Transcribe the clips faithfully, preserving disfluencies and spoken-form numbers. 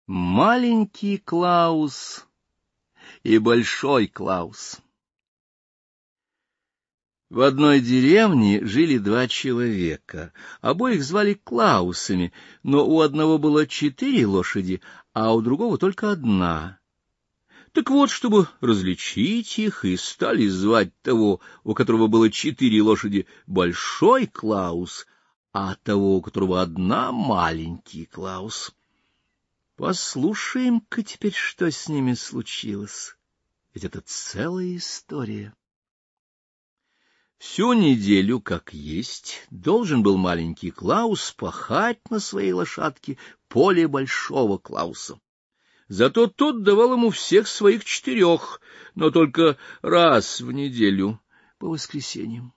Маленький Клаус и большой Клаус. В одной деревне жили два человека. Обоих звали Клаусами, но у одного было четыре лошади, а у другого только одна. Так вот, чтобы различить их, и стали звать того, у которого было четыре лошади, большой Клаус, а того, у которого одна, маленький Клаус. Послушаем-ка теперь, что с ними случилось. Ведь это целая история. Всю неделю, как есть, должен был маленький Клаус пахать на своей лошадке поле большого Клауса. Зато тот давал ему всех своих четырех, но только раз в неделю, по воскресеньям.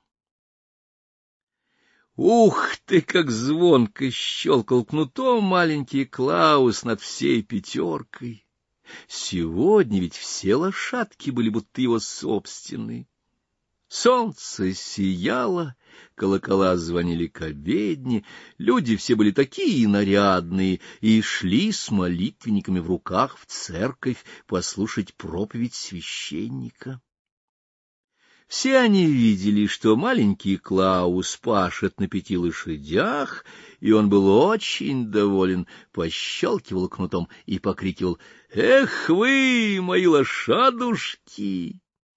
Ух ты, как звонко щелкал кнутом маленький Клаус над всей пятеркой! Сегодня ведь все лошадки были будто его собственные. Солнце сияло, колокола звонили к обедне, люди все были такие нарядные и шли с молитвенниками в руках в церковь послушать проповедь священника. Все они видели, что маленький Клаус пашет на пяти лошадях, и он был очень доволен, пощелкивал кнутом и покрикивал: «Эх вы, мои лошадушки!»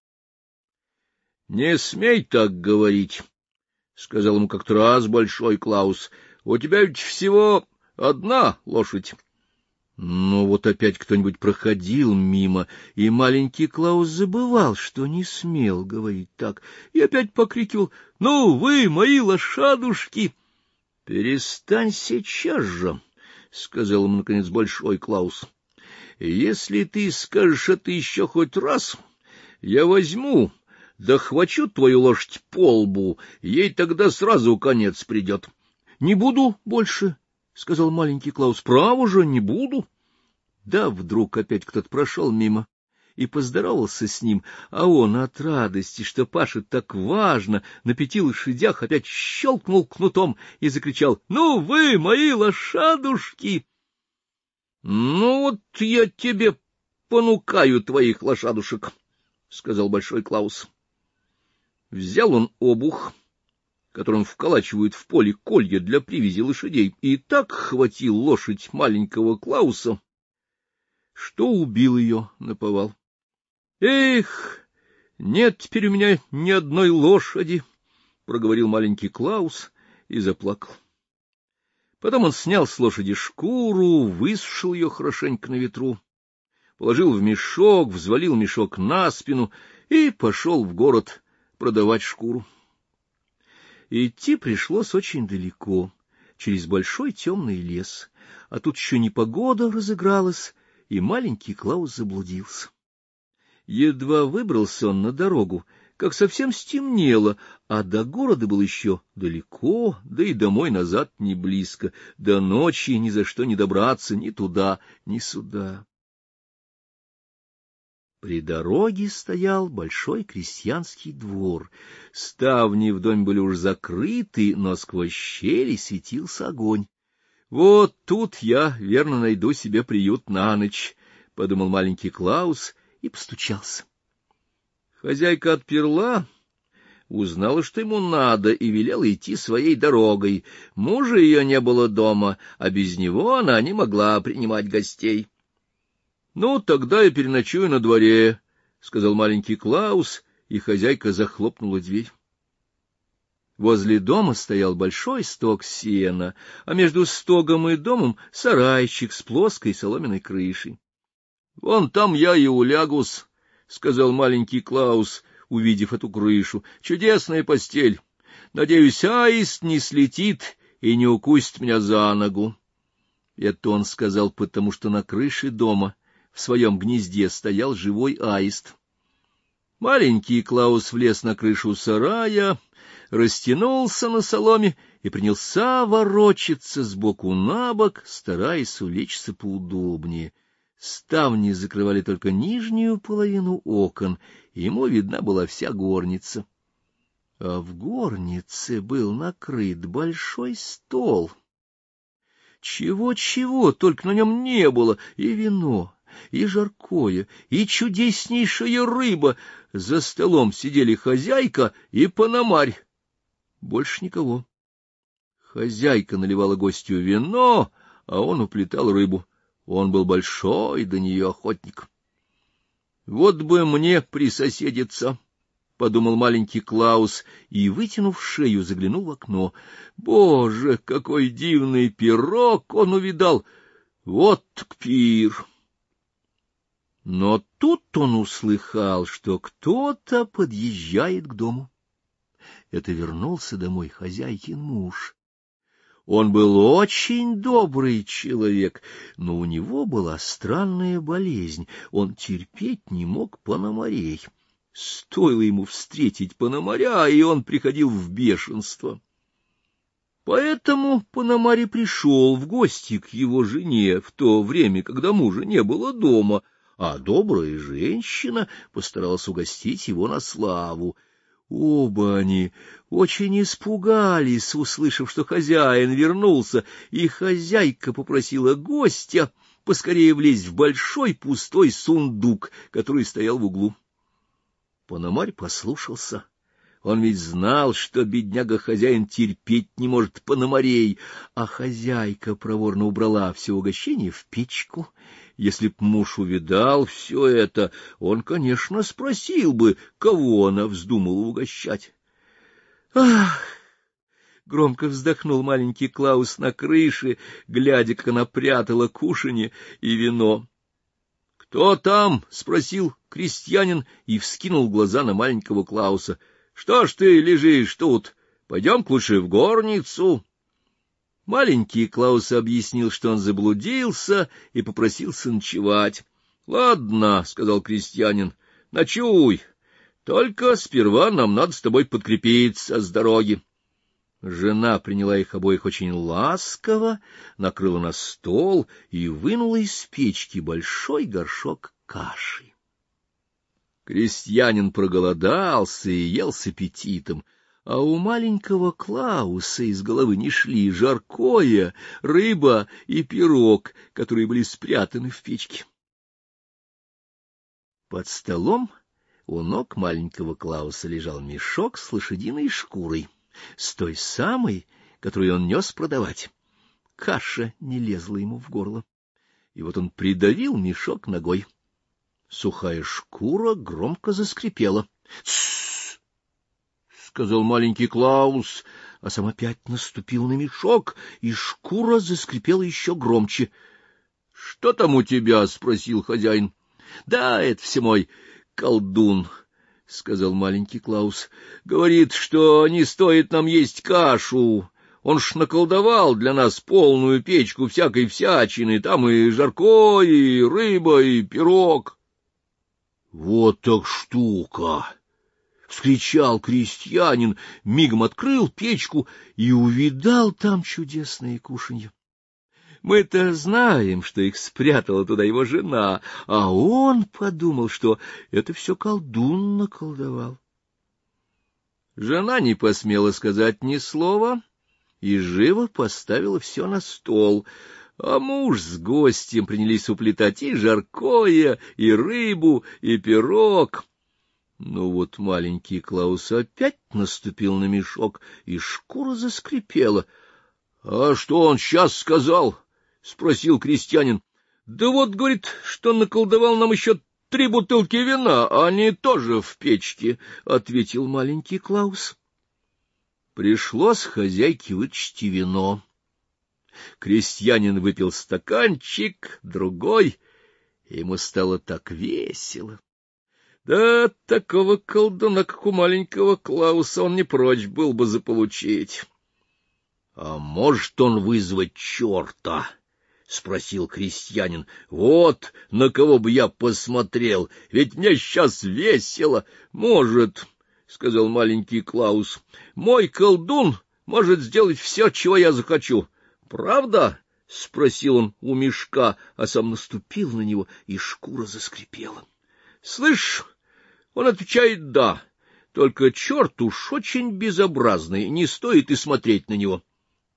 — Не смей так говорить, — сказал ему как-то раз большой Клаус. — У тебя ведь всего одна лошадь. Ну вот опять кто-нибудь проходил мимо, и маленький Клаус забывал, что не смел говорить так, и опять покрикивал: — Ну, вы, мои лошадушки! — Перестань сейчас же, — сказал ему, наконец, большой Клаус. — Если ты скажешь это еще хоть раз, я возьму... Да хвачу твою лошадь по лбу, ей тогда сразу конец придет. — Не буду больше, — сказал маленький Клаус. — Право же, не буду. Да вдруг опять кто-то прошел мимо и поздоровался с ним, а он от радости, что пашет так важно, на пяти лошадях опять щелкнул кнутом и закричал: — Ну вы, мои лошадушки! — Ну вот я тебе понукаю твоих лошадушек, — сказал большой Клаус. Взял он обух, которым вколачивают в поле колья для привязи лошадей, и так хватил лошадь маленького Клауса, что убил ее наповал. — Эх, нет теперь у меня ни одной лошади, — проговорил маленький Клаус и заплакал. Потом он снял с лошади шкуру, высушил ее хорошенько на ветру, положил в мешок, взвалил мешок на спину и пошел в город продавать шкуру. Идти пришлось очень далеко, через большой темный лес, а тут еще непогода разыгралась, и маленький Клаус заблудился. Едва выбрался он на дорогу, как совсем стемнело, а до города было еще далеко, да и домой назад не близко, до ночи ни за что не добраться ни туда, ни сюда. При дороге стоял большой крестьянский двор. Ставни в доме были уж закрыты, но сквозь щели светился огонь. — Вот тут я, верно, найду себе приют на ночь, — подумал маленький Клаус и постучался. Хозяйка отперла, узнала, что ему надо, и велела идти своей дорогой. Мужа ее не было дома, а без него она не могла принимать гостей. — Ну, тогда я переночую на дворе, — сказал маленький Клаус, и хозяйка захлопнула дверь. Возле дома стоял большой стог сена, а между стогом и домом сарайчик с плоской соломенной крышей. — Вон там я и улягусь, — сказал маленький Клаус, увидев эту крышу. — Чудесная постель. Надеюсь, аист не слетит и не укусит меня за ногу. Это он сказал, потому что на крыше дома в своем гнезде стоял живой аист. Маленький Клаус влез на крышу сарая, растянулся на соломе и принялся ворочаться сбоку на бок, стараясь улечься поудобнее. Ставни закрывали только нижнюю половину окон, и ему видна была вся горница. А в горнице был накрыт большой стол. Чего-чего, только на нем не было, и вино, и жаркое, и чудеснейшая рыба. За столом сидели хозяйка и пономарь. Больше никого. Хозяйка наливала гостю вино, а он уплетал рыбу. Он был большой до нее охотник. Вот бы мне присоседиться, — подумал маленький Клаус и, вытянув шею, заглянул в окно. Боже, какой дивный пирог он увидал! Вот так пир! Но тут он услыхал, что кто-то подъезжает к дому. Это вернулся домой хозяйкин муж. Он был очень добрый человек, но у него была странная болезнь. Он терпеть не мог пономарей. Стоило ему встретить пономаря, и он приходил в бешенство. Поэтому пономарь и пришел в гости к его жене в то время, когда мужа не было дома, а добрая женщина постаралась угостить его на славу. Оба они очень испугались, услышав, что хозяин вернулся, и хозяйка попросила гостя поскорее влезть в большой пустой сундук, который стоял в углу. Пономарь послушался. Он ведь знал, что бедняга-хозяин терпеть не может пономарей, а хозяйка проворно убрала все угощение в печку. Если б муж увидал все это, он, конечно, спросил бы, кого она вздумала угощать. Ах! Громко вздохнул маленький Клаус на крыше, глядя, как она прятала кушанье и вино. — Кто там? — спросил крестьянин и вскинул глаза на маленького Клауса. — Что ж ты лежишь тут? Пойдем-ка лучше в горницу. Маленький Клаус объяснил, что он заблудился, и попросился ночевать. — Ладно, — сказал крестьянин, — ночуй. Только сперва нам надо с тобой подкрепиться с дороги. Жена приняла их обоих очень ласково, накрыла на стол и вынула из печки большой горшок каши. Крестьянин проголодался и ел с аппетитом, а у маленького Клауса из головы не шли жаркое, рыба и пирог, которые были спрятаны в печке. Под столом у ног маленького Клауса лежал мешок с лошадиной шкурой, с той самой, которую он нес продавать. Каша не лезла ему в горло, и вот он придавил мешок ногой. Сухая шкура громко заскрипела. — Тссс! — сказал маленький Клаус, а сам опять наступил на мешок, и шкура заскрипела еще громче. — Что там у тебя? — спросил хозяин. — Да, это все мой колдун, — сказал маленький Клаус. — Говорит, что не стоит нам есть кашу. Он ж наколдовал для нас полную печку всякой всячины, там и жаркое, и рыба, и пирог. — Вот так штука! — вскричал крестьянин, мигом открыл печку и увидал там чудесные кушанья. Мы-то знаем, что их спрятала туда его жена, а он подумал, что это все колдун наколдовал. Жена не посмела сказать ни слова и живо поставила все на стол, а муж с гостем принялись уплетать и жаркое, и рыбу, и пирог. Ну вот маленький Клаус опять наступил на мешок, и шкура заскрипела. — А что он сейчас сказал? — спросил крестьянин. — Да вот, говорит, что наколдовал нам еще три бутылки вина, а они тоже в печке, — ответил маленький Клаус. Пришлось хозяйке вычесть вино. Крестьянин выпил стаканчик, другой, и ему стало так весело. Да такого колдуна, как у маленького Клауса, он не прочь был бы заполучить. — А может он вызвать черта? — спросил крестьянин. — Вот на кого бы я посмотрел, ведь мне сейчас весело. — Может, — сказал маленький Клаус, — мой колдун может сделать все, чего я захочу. — Правда? — спросил он у мешка, а сам наступил на него, и шкура заскрипела. — Слышь, он отвечает «да», только черт уж очень безобразный, не стоит и смотреть на него.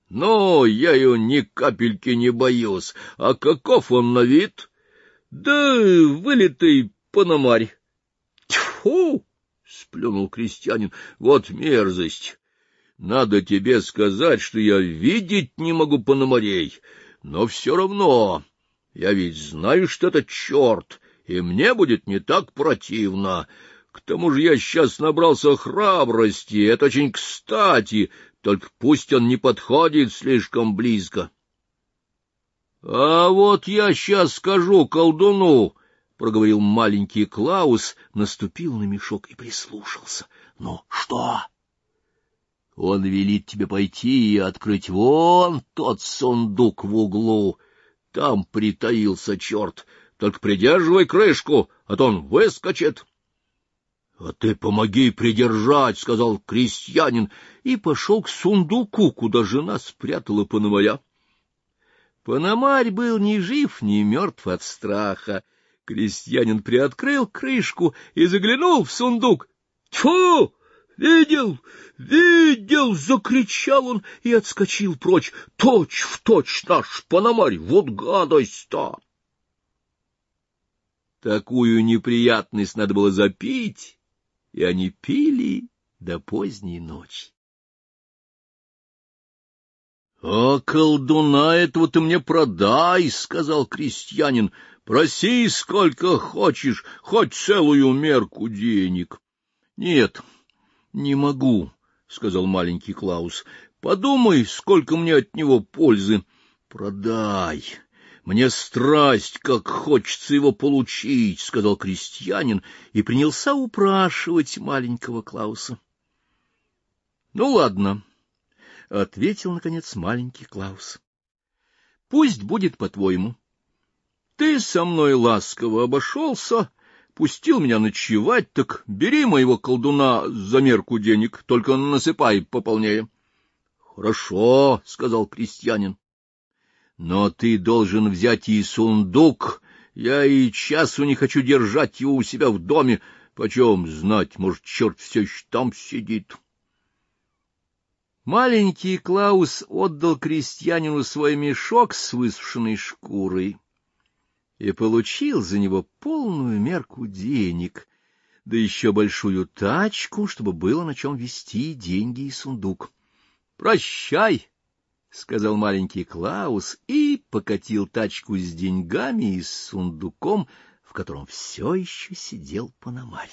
Но я ее ни капельки не боюсь. А каков он на вид? Да вылитый пономарь. Тьфу! — сплюнул крестьянин. — Вот мерзость! Надо тебе сказать, что я видеть не могу пономарей, но все равно я ведь знаю, что это черт, и мне будет не так противно. К тому же я сейчас набрался храбрости, это очень кстати, только пусть он не подходит слишком близко. — А вот я сейчас скажу колдуну, — проговорил маленький Клаус, наступил на мешок и прислушался. — Ну, что? — Он велит тебе пойти и открыть вон тот сундук в углу. Там притаился черт. Только придерживай крышку, а то он выскочит. — А ты помоги придержать, — сказал крестьянин, и пошел к сундуку, куда жена спрятала Пономаря. Пономарь был ни жив, ни мертв от страха. Крестьянин приоткрыл крышку и заглянул в сундук. — Тьфу! Видел, видел! — закричал он и отскочил прочь. — Точь в точь наш Пономарь, вот гадость-то! Такую неприятность надо было запить, и они пили до поздней ночи. — А колдуна этого ты мне продай, — сказал крестьянин. — Проси сколько хочешь, хоть целую мерку денег. — Нет, не могу, — сказал маленький Клаус. — Подумай, сколько мне от него пользы. — Продай. Мне страсть, как хочется его получить, — сказал крестьянин и принялся упрашивать маленького Клауса. — Ну, ладно, — ответил, наконец, маленький Клаус. — Пусть будет по-твоему. Ты со мной ласково обошелся, пустил меня ночевать, так бери моего колдуна за мерку денег, только насыпай пополнее. — Хорошо, — сказал крестьянин. — Но ты должен взять и сундук. Я и часу не хочу держать его у себя в доме. Почем знать, может, черт все еще там сидит. Маленький Клаус отдал крестьянину свой мешок с высушенной шкурой и получил за него полную мерку денег, да еще большую тачку, чтобы было на чем везти деньги и сундук. — Прощай, — сказал маленький Клаус и покатил тачку с деньгами и с сундуком, в котором все еще сидел Пономарь.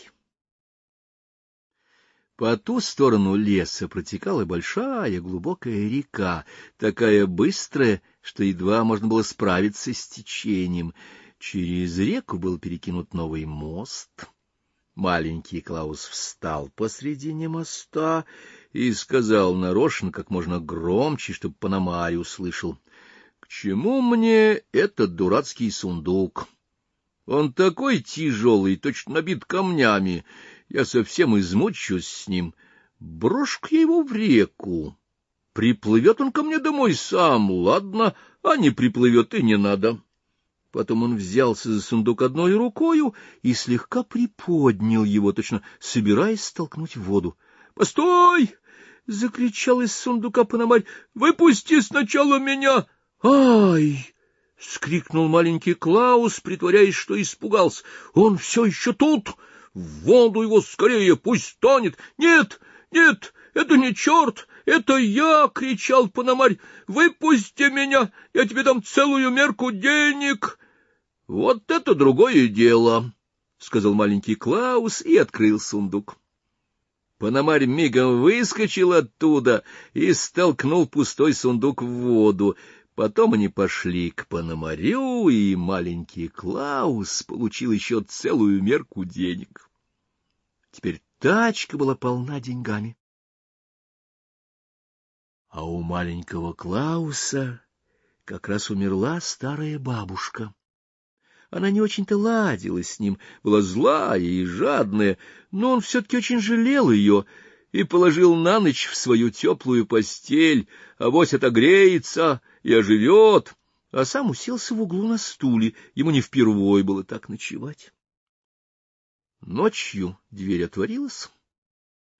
По ту сторону леса протекала большая глубокая река, такая быстрая, что едва можно было справиться с течением. Через реку был перекинут новый мост. Маленький Клаус встал посредине моста и сказал нарочно как можно громче, чтобы Пономарь услышал: — К чему мне этот дурацкий сундук? Он такой тяжелый, точно набит камнями. Я совсем измучусь с ним. Брошь-ка я его в реку. Приплывет он ко мне домой сам, ладно, а не приплывет и не надо. Потом он взялся за сундук одной рукою и слегка приподнял его, точно собираясь столкнуть в воду. — Постой! — закричал из сундука Пономарь. — Выпусти сначала меня! — Ай! — скрикнул маленький Клаус, притворяясь, что испугался. — Он все еще тут! В воду его скорее, пусть тонет! — Нет, нет, это не черт, это я! — кричал Пономарь. — Выпусти меня, я тебе дам целую мерку денег! — Вот это другое дело! — сказал маленький Клаус и открыл сундук. Пономарь мигом выскочил оттуда и столкнул пустой сундук в воду. Потом они пошли к Пономарю, и маленький Клаус получил еще целую мерку денег. Теперь тачка была полна деньгами. А у маленького Клауса как раз умерла старая бабушка. Она не очень-то ладила с ним, была злая и жадная, но он все-таки очень жалел ее и положил на ночь в свою теплую постель, авось отогреется и оживет, а сам уселся в углу на стуле, ему не впервой было так ночевать. Ночью дверь отворилась,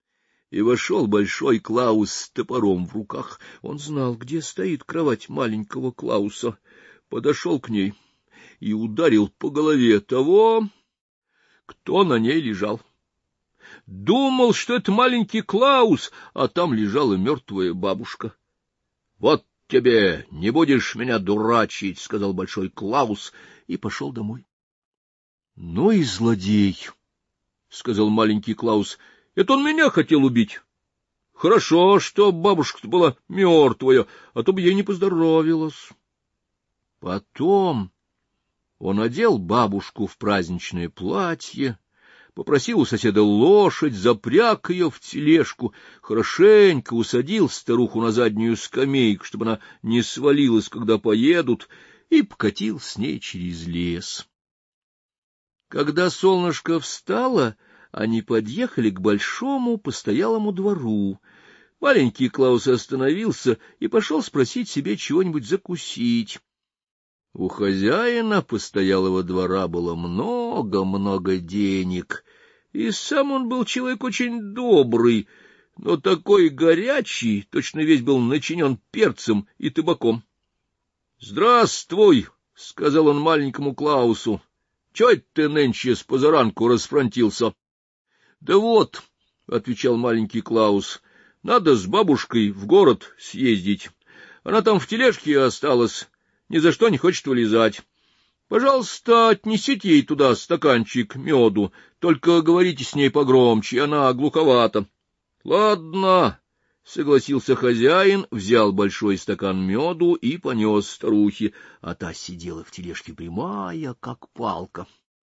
и вошел большой Клаус с топором в руках. Он знал, где стоит кровать маленького Клауса, подошел к ней и ударил по голове того, кто на ней лежал. Думал, что это маленький Клаус, а там лежала мертвая бабушка. — Вот тебе, не будешь меня дурачить, — сказал большой Клаус и пошел домой. — Ну и злодей, — сказал маленький Клаус, — это он меня хотел убить. Хорошо, что бабушка-то была мертвая, а то бы ей не поздоровилась. Потом он одел бабушку в праздничное платье, попросил у соседа лошадь, запряг ее в тележку, хорошенько усадил старуху на заднюю скамейку, чтобы она не свалилась, когда поедут, и покатил с ней через лес. Когда солнышко встало, они подъехали к большому постоялому двору. Маленький Клаус остановился и пошел спросить себе чего-нибудь закусить. У хозяина постоялого двора было много-много денег, и сам он был человек очень добрый, но такой горячий, точно весь был начинен перцем и табаком. — Здравствуй, — сказал он маленькому Клаусу. — Чё это ты нынче с позаранку расфронтился? — Да вот, — отвечал маленький Клаус, — надо с бабушкой в город съездить. Она там в тележке осталась, ни за что не хочет вылезать. Пожалуйста, отнесите ей туда стаканчик меду, только говорите с ней погромче, она глуховата. — Ладно, — согласился хозяин, взял большой стакан меду и понес старухе, а та сидела в тележке прямая, как палка.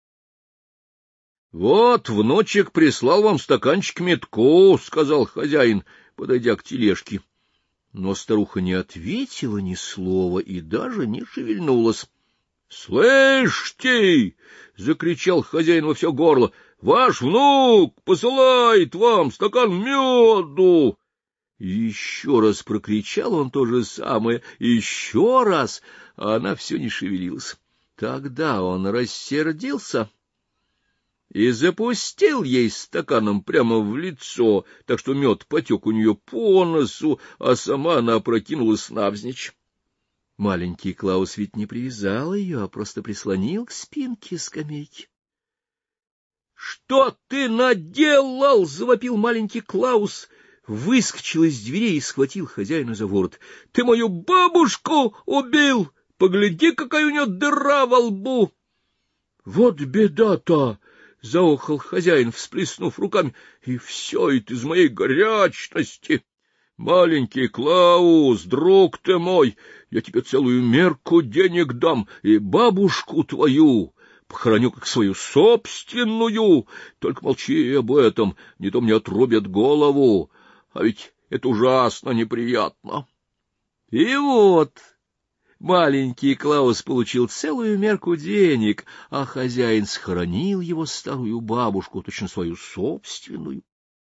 — Вот внучек прислал вам стаканчик медку, — сказал хозяин, подойдя к тележке. Но старуха не ответила ни слова и даже не шевельнулась. — Слышите! — закричал хозяин во все горло. — Ваш внук посылает вам стакан меду! И еще раз прокричал он то же самое, еще раз, а она все не шевелилась. Тогда он рассердился и запустил ей стаканом прямо в лицо, так что мед потек у нее по носу, а сама она опрокинулась навзничь. Маленький Клаус ведь не привязал ее, а просто прислонил к спинке скамейки. — Что ты наделал? — завопил маленький Клаус, выскочил из дверей и схватил хозяина за ворот. — Ты мою бабушку убил! Погляди, какая у нее дыра во лбу! — Вот беда-то! — заохал хозяин, всплеснув руками. — И все это из моей горячности! Маленький Клаус, друг ты мой, я тебе целую мерку денег дам, и бабушку твою похороню как свою собственную. Только молчи об этом, не то мне отрубят голову, а ведь это ужасно неприятно. И вот маленький Клаус получил целую мерку денег, а хозяин схоронил его старую бабушку, точно свою собственную.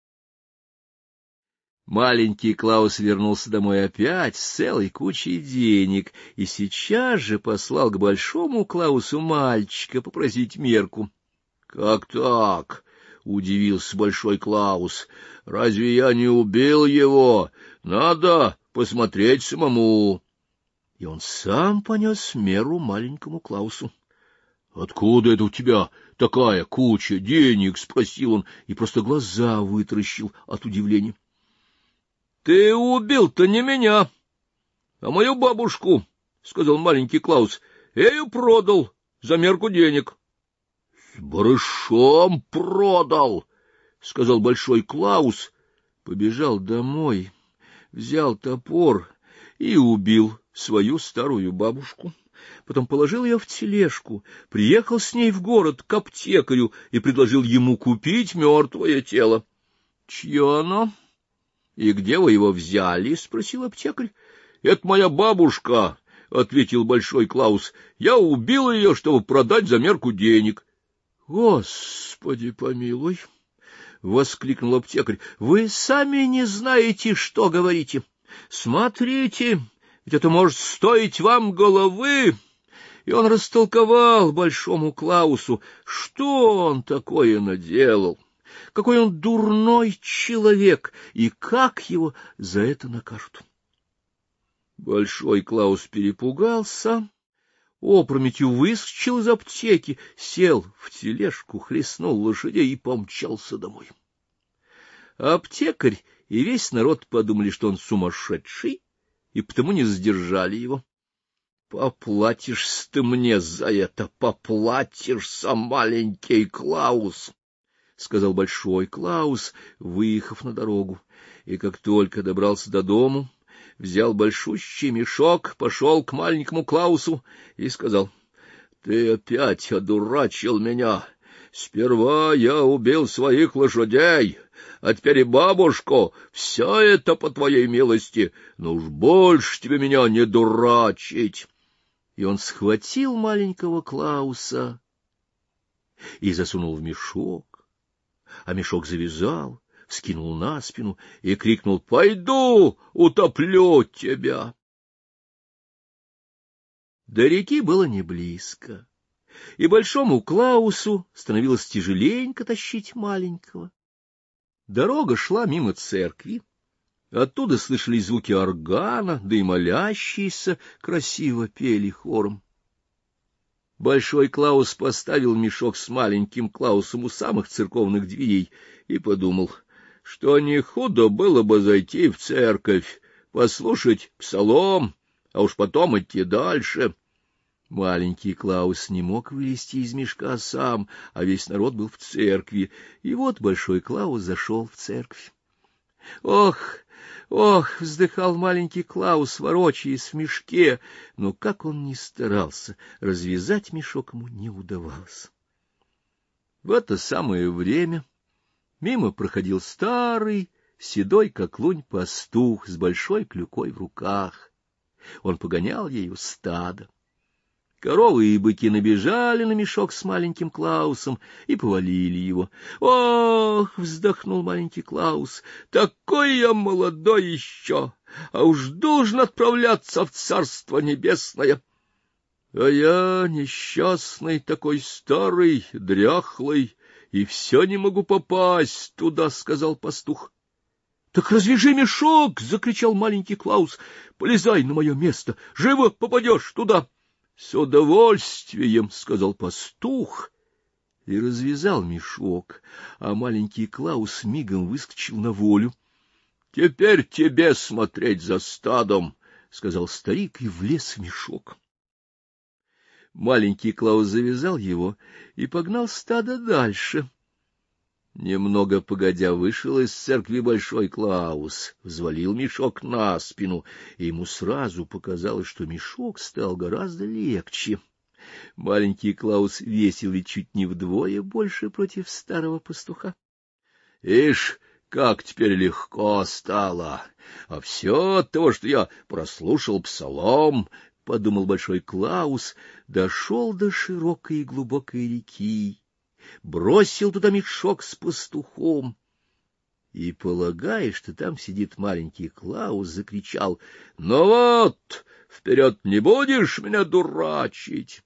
Маленький Клаус вернулся домой опять с целой кучей денег и сейчас же послал к большому Клаусу мальчика попросить мерку. — Как так? — удивился большой Клаус. — Разве я не убил его? Надо посмотреть самому. И он сам понес меру маленькому Клаусу. — Откуда это у тебя такая куча денег? — спросил он и просто глаза вытаращил от удивления. — Ты убил-то не меня, а мою бабушку, — сказал маленький Клаус. — Я ее продал за мерку денег. — С барышом продал, — сказал большой Клаус, побежал домой, взял топор и убил свою старую бабушку. Потом положил ее в тележку, приехал с ней в город к аптекарю и предложил ему купить мертвое тело. — Чье оно? — И где вы его взяли? — спросил аптекарь. — Это моя бабушка, — ответил большой Клаус. — Я убил ее, чтобы продать за мерку денег. — Господи помилуй! — воскликнул аптекарь. — Вы сами не знаете, что говорите. Смотрите, ведь это может стоить вам головы. И он растолковал большому Клаусу, что он такое наделал. какой он дурной человек, и как его за это накажут. Большой Клаус перепугался, опрометью выскочил из аптеки, сел в тележку, хлестнул лошадей и помчался домой. Аптекарь и весь народ подумали, что он сумасшедший, и потому не задержали его. — Поплатишься ты мне за это, поплатишься, маленький Клаус, — сказал Большой Клаус, выехав на дорогу, и как только добрался до дому, взял большущий мешок, пошел к маленькому Клаусу и сказал: — Ты опять одурачил меня. Сперва я убил своих лошадей, а теперь и бабушку. Все это по твоей милости, но уж больше тебе меня не дурачить. И он схватил маленького Клауса и засунул в мешок, а мешок завязал, вскинул на спину и крикнул: — Пойду, утоплю тебя. До реки было не близко, и большому Клаусу становилось тяжеленько тащить маленького. Дорога шла мимо церкви, оттуда слышались звуки органа, да и молящиеся красиво пели хором. Большой Клаус поставил мешок с маленьким Клаусом у самых церковных дверей и подумал, что не худо было бы зайти в церковь, послушать псалом, а уж потом идти дальше. Маленький Клаус не мог вылезти из мешка сам, а весь народ был в церкви, и вот Большой Клаус зашел в церковь. Ох, ох, вздыхал маленький Клаус, ворочаясь в мешке, но как он ни старался, развязать мешок ему не удавалось. В это самое время мимо проходил старый, седой как лунь пастух с большой клюкой в руках. Он погонял ею стадо. Коровы и быки набежали на мешок с маленьким Клаусом и повалили его. «Ох!» — вздохнул маленький Клаус. «Такой я молодой еще, а уж должен отправляться в Царство Небесное. А я несчастный, такой старый, дряхлый, и все не могу попасть туда», — сказал пастух. «Так развяжи мешок!» — закричал маленький Клаус. «Полезай на мое место, живо попадешь туда!» — С удовольствием, — сказал пастух, и развязал мешок, а маленький Клаус мигом выскочил на волю. — Теперь тебе смотреть за стадом, — сказал старик и влез в мешок. Маленький Клаус завязал его и погнал стадо дальше. Немного погодя вышел из церкви Большой Клаус, взвалил мешок на спину, и ему сразу показалось, что мешок стал гораздо легче. Маленький Клаус весил и чуть не вдвое больше против старого пастуха. — Ишь, как теперь легко стало! А все от того, что я прослушал псалом, — подумал Большой Клаус, дошел до широкой и глубокой реки, бросил туда мешок с пастухом и, полагая, что там сидит маленький Клаус, закричал: — Ну вот, вперед, не будешь меня дурачить!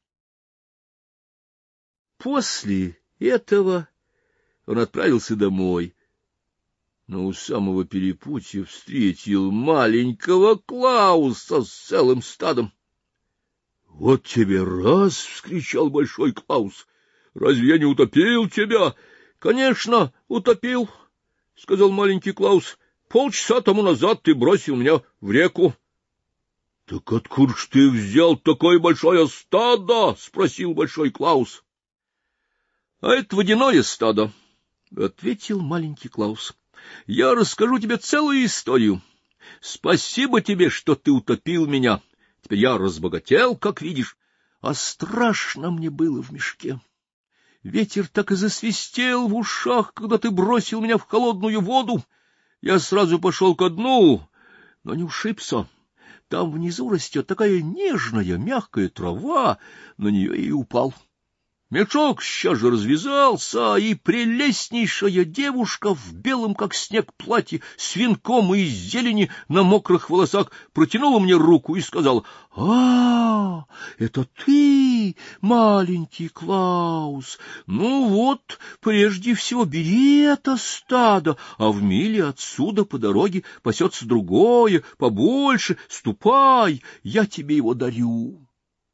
После этого он отправился домой, но у самого перепутья встретил маленького Клауса с целым стадом. — Вот тебе раз! — вскричал Большой Клаус. — Разве я не утопил тебя? — Конечно, утопил, — сказал маленький Клаус. — Полчаса тому назад ты бросил меня в реку. — Так откуда ж ты взял такое большое стадо? — спросил Большой Клаус. — А это водяное стадо, — ответил маленький Клаус. — Я расскажу тебе целую историю. Спасибо тебе, что ты утопил меня. Теперь я разбогател, как видишь, а страшно мне было в мешке. Ветер так и засвистел в ушах, когда ты бросил меня в холодную воду. Я сразу пошел ко дну, но не ушибся. Там внизу растет такая нежная, мягкая трава, на нее и упал. Мешок сейчас же развязался, и прелестнейшая девушка в белом, как снег, платье с венком и из зелени на мокрых волосах протянула мне руку и сказала: — А, это ты, маленький Клаус? Ну вот, прежде всего бери это стадо, а в миле отсюда по дороге пасется другое, побольше. Ступай, я тебе его дарю.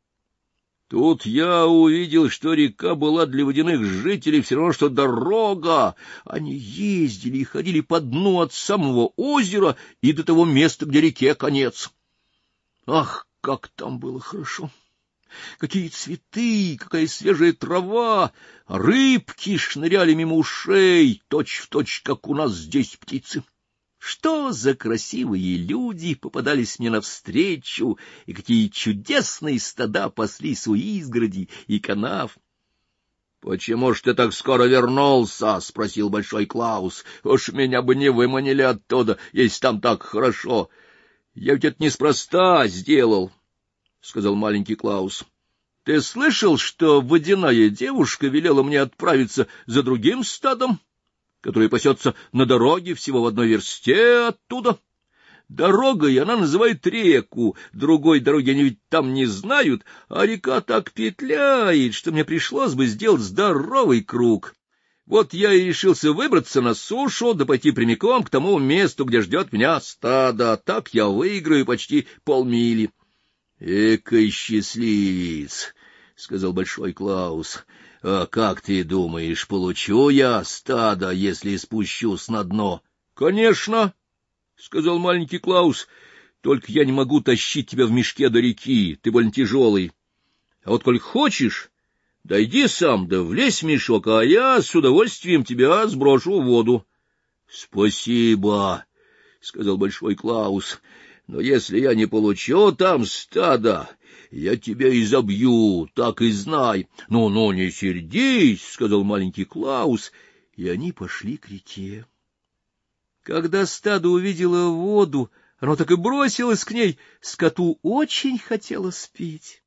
Тут я увидел, что река была для водяных жителей все равно, что дорога. Они ездили и ходили по дну от самого озера и до того места, где реке конец. Ах, как там было хорошо! Какие цветы, какая свежая трава! Рыбки шныряли мимо ушей, точь-в-точь, как у нас здесь птицы. Что за красивые люди попадались мне навстречу, и какие чудесные стада паслись у изгородей и канав! — Почему ж ты так скоро вернулся? — спросил Большой Клаус. — Уж меня бы не выманили оттуда, если там так хорошо. — Я ведь это неспроста сделал, — сказал маленький Клаус. — Ты слышал, что водяная девушка велела мне отправиться за другим стадом, который пасется на дороге всего в одной версте оттуда? Дорогой она называет реку, другой дороги они ведь там не знают, а река так петляет, что мне пришлось бы сделать здоровый круг. Вот я и решился выбраться на сушу, да пойти прямиком к тому месту, где ждет меня стадо. Так я выиграю почти полмили. — Экой счастливец! — сказал Большой Клаус. — А как ты думаешь, получу я стадо, если спущусь на дно? — Конечно, — сказал маленький Клаус, — только я не могу тащить тебя в мешке до реки, ты больно тяжелый. А вот коль хочешь, дойди сам, да влезь в мешок, а я с удовольствием тебя сброшу в воду. — Спасибо, — сказал Большой Клаус, — но если я не получу там стадо, я тебя изобью, так и знай. Ну, — Ну-ну, не сердись, — сказал маленький Клаус, и они пошли к реке. Когда стадо увидело воду, оно так и бросилось к ней. Скоту очень хотелось пить.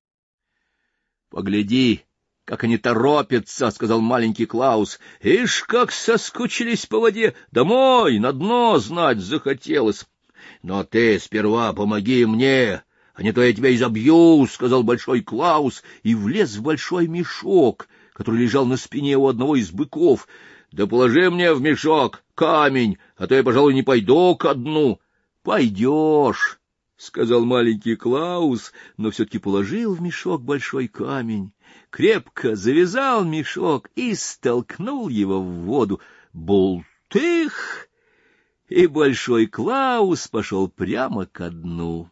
— Погляди, как они торопятся, — сказал маленький Клаус. — Ишь, как соскучились по воде, домой, на дно знать захотелось. — Но ты сперва помоги мне, а не то я тебя изобью, — сказал Большой Клаус, и влез в большой мешок, который лежал на спине у одного из быков. — Да положи мне в мешок камень, а то я, пожалуй, не пойду ко дну. — Пойдешь, — сказал маленький Клаус, но все-таки положил в мешок большой камень, крепко завязал мешок и столкнул его в воду. Бултых! И Большой Клаус пошел прямо ко дну.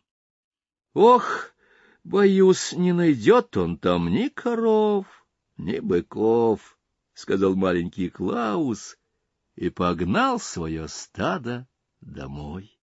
Ох, боюсь, не найдет он там ни коров, ни быков, — сказал маленький Клаус и погнал свое стадо домой.